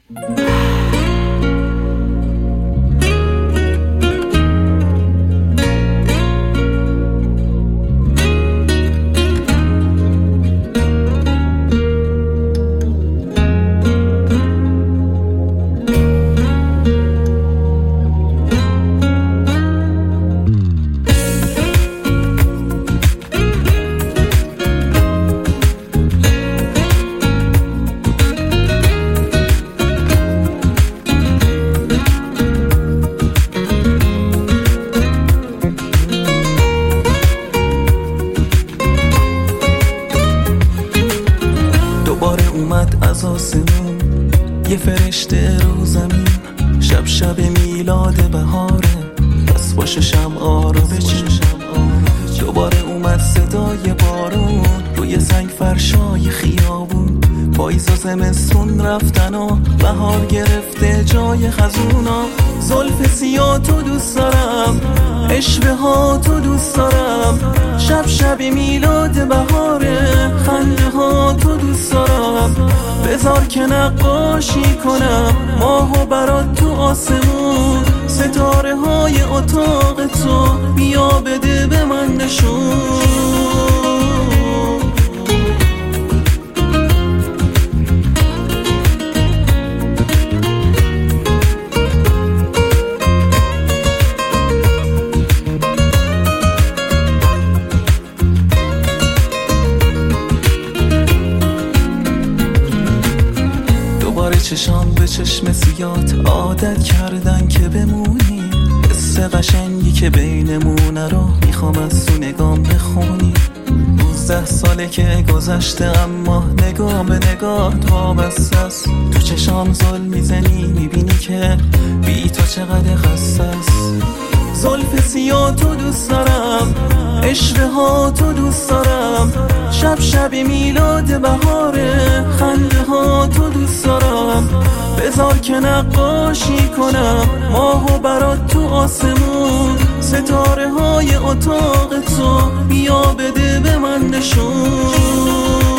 اومد از آسمون یه فرشته رو زمین، شب میلاد بهاره، پس باشه شمعا رو بچین. دوباره اومد صدای بارون روی سنگ فرشای خیابون، پاییز و زمستون رفتن و بهار گرفته جای خزونا. زلف سیاه تو دوست دارم، اشوه ها تو دوست دارم، شب میلاد بهاره، خنده ها تو دوست دارم. بذار که نقاشی کنم ماهو برات تو آسمون، ستاره های اتاق تو بیا بده به من نشون. چشام به چشم سیات عادت کردن که بمونی، حس قشنگی که بینمونه رو میخوام از تو نگام بخونی. 12 ساله که گذشته اما نگاه به نگاه وابسته است، تو چشام زل میزنی میبینی که بی تو چقدر خسته است. زلف سیاه تو دوست دارم، اشوه ها تو دوست دارم، شب میلاد بهاره، خنده ها تو دوست دارم. بذار که نقاشی کنم ماهو برات تو آسمون، ستاره های اتاق تو بیا بده به من نشون.